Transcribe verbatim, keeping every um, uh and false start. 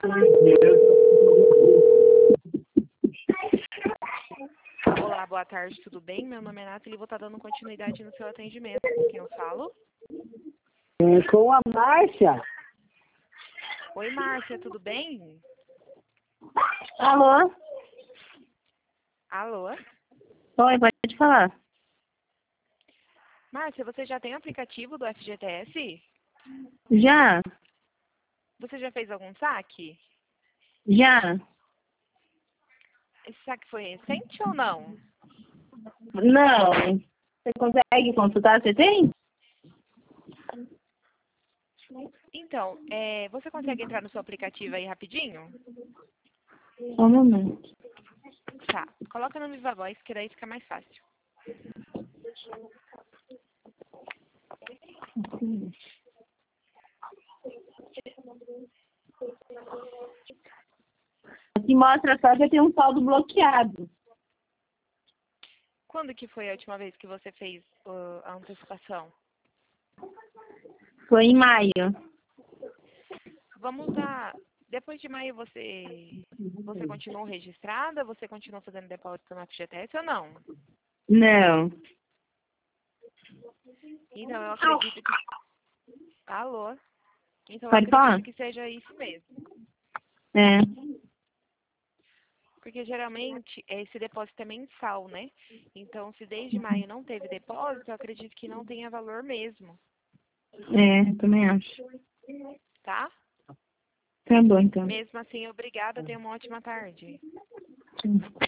Olá, boa tarde, tudo bem? Meu nome é Nathalie e vou estar dando continuidade no seu atendimento. Com quem eu falo? É, com a Márcia. Oi, Márcia, tudo bem? Alô? Alô? Oi, pode falar. Márcia, você já tem o aplicativo do F G T S? Já? Você já fez algum saque? Já? Esse saque foi recente ou não? Não. Você consegue consultar? Você tem? Então, é, você consegue entrar no seu aplicativo aí rapidinho? Só um momento. Tá, coloca no Viva Voz que daí fica mais fácil. Aqui mostra só que eu tenho um saldo bloqueado. Quando que foi a última vez que você fez uh, a antecipação? Foi em maio. Vamos dar... Depois de maio você, você continuou registrada? Você continuou fazendo depósito no F G T S ou não? Não. Então eu acredito que... Alô? Então eu Pode acredito falar? que seja isso mesmo. É. Porque geralmente esse depósito é mensal, né? Então se desde maio não teve depósito, eu acredito que não tenha valor mesmo, É, também acho. tá? Tá bom, então. Mesmo assim, obrigada, tenha uma ótima tarde.